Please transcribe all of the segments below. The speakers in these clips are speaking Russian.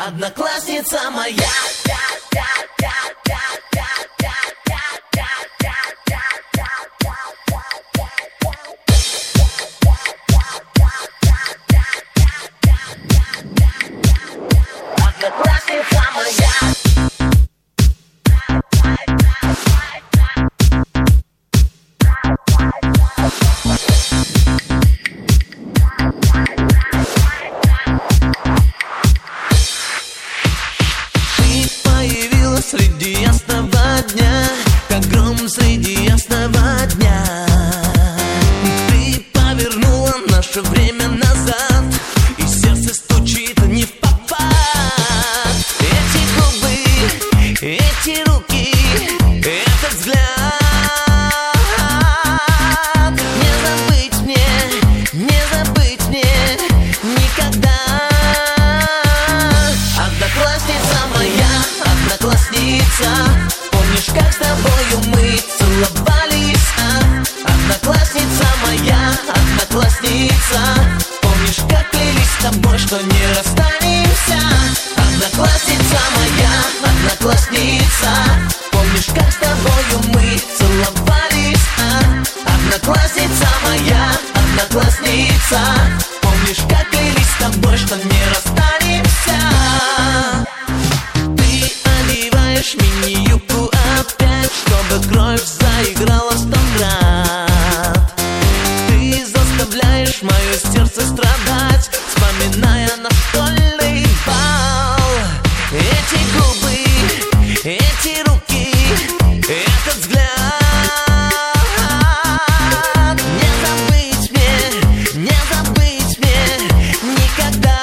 Одноклассница моя. Одноклассница моя. Среди ясного дня, как гром среди ясного дня, ты повернула наше время назад, и сердце стучит не впопад. Эти губы, эти руки, этот взгляд, не забыть мне никогда. Одноклассница моя, одноклассница, помнишь, как с тобою мы целовались, Одноклассница моя, одноклассница, помнишь, как клялись с тобой, что не расстанемся. Одноклассница моя, одноклассница, помнишь, как с тобою мы целовались, Одноклассница моя, одноклассница, помнишь, как клялись с тобой, что не расстанемся. Мини-юбку опять, чтобы кровь заиграла 100 крат. Ты заставляешь мое сердце страдать, вспоминая наш школьный бал. Эти губы, эти руки, этот взгляд, не забыть мне никогда.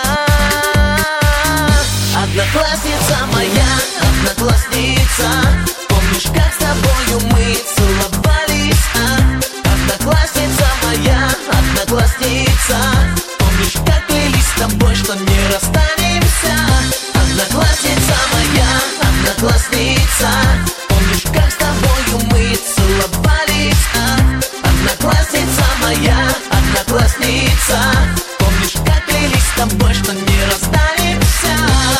Одноклассница моя, одноклассница, помнишь, как с тобою мы целовались, Одноклассница моя, одноклассница, помнишь, как клялись с тобой, что не расстанемся. Одноклассница моя, одноклассница, помнишь, как с тобою мы целовались, Одноклассница моя, одноклассница, помнишь, как клялись с тобой, что не расстанемся.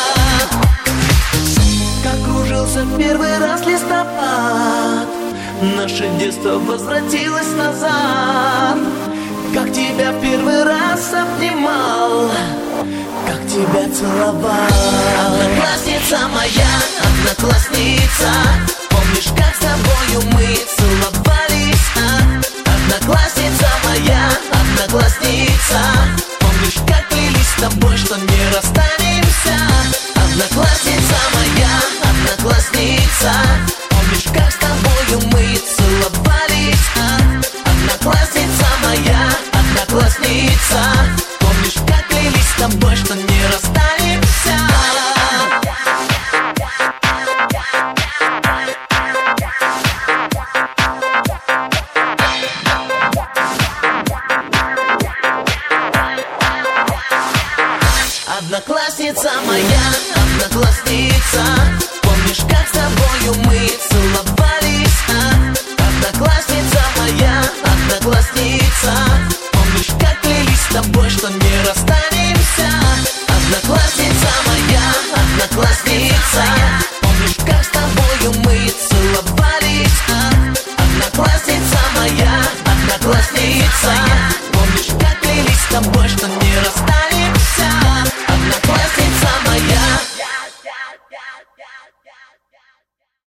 В первый раз листопад, наше детство возвратилось назад. Как тебя в первый раз обнимал, как тебя целовал. Одноклассница моя, одноклассница, помнишь, как с тобою мы целовались, Одноклассница моя, одноклассница, помнишь, как клялись с тобой, что не расстанемся. Одноклассница моя, одноклассница, помнишь, как с тобою мы целовались, Одноклассница моя, одноклассница, помнишь, как клялись с тобой, что не расстанемся. Одноклассница моя, одноклассница.